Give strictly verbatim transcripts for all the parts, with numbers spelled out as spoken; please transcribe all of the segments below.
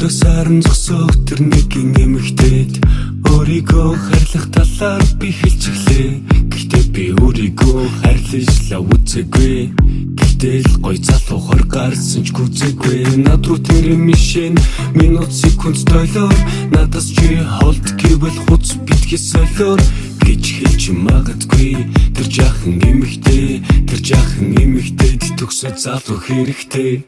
Өглөө сарн зогсоох тэр нэгэн эмэгтэйд өөрийгөө хайрлах талаар би хэлж эхлэе. Гэхдээ би өөрийгөө хайрлаж л үзээгүй. Гэтэл гой залуу хор гарсан ч гүзээгүй. Над руу тэр мишэн минут секунд тойлоор надаас чи холд гэвэл хуц битгий солиор гэж хэлж магадгүй. Тэр жаахан эмэгтэй, тэр жаахан эмэгтэйд төгсөө залуу хэрэгтэй.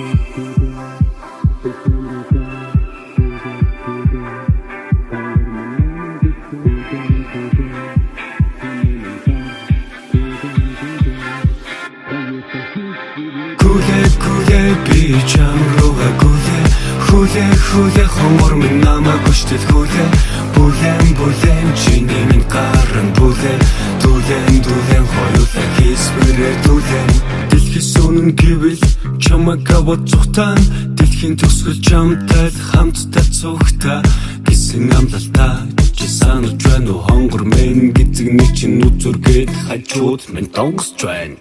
Күлэ күлэ би чам рууга күлэ Хүлэ хүлэ хонгор минь намайг хүчтэй хүлэ Бүлэн бүлэн чиний минь гаран бүлэ Дүүлэн дүүлэн хоёулаа хийсвэрээ дүүлэн Дэлхис үнэн гэвэл чамайг аваад цухтаан Дэлхийн төгсгөл чамтай хамтдаа цухтаа Гэсэн амлалтаа чи санаж байна уу хонгор минь Гэзэгний чинь үзүргээд хажууд минь донгосч байна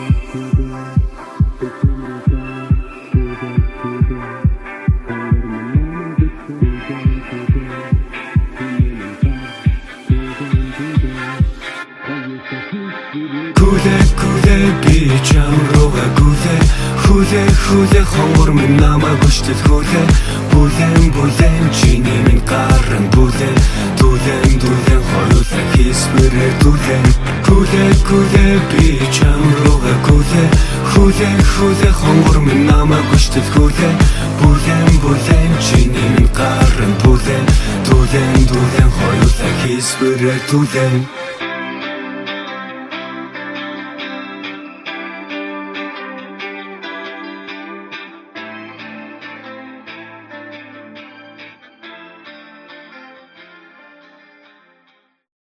Күлэ күлэ би чам рууга күлэ Хүлэ хүлэ хонгор минь намайг хүчтэй хүлэ Бүлэн бүлэн чиний минь гаран бүлэ Дүүлэн дүүлэн хоёулаа хийсвэрээ дүүлэн Күлэ күлэ би чам рууга күлэ Хүлэ хүлэ хонгор минь намайг хүчтэй хүлэ Бүлэн бүлэн чиний минь гаран бүлэ Дүүлэн дүүлэн хоёулаа хийсвэрээ дүүлэн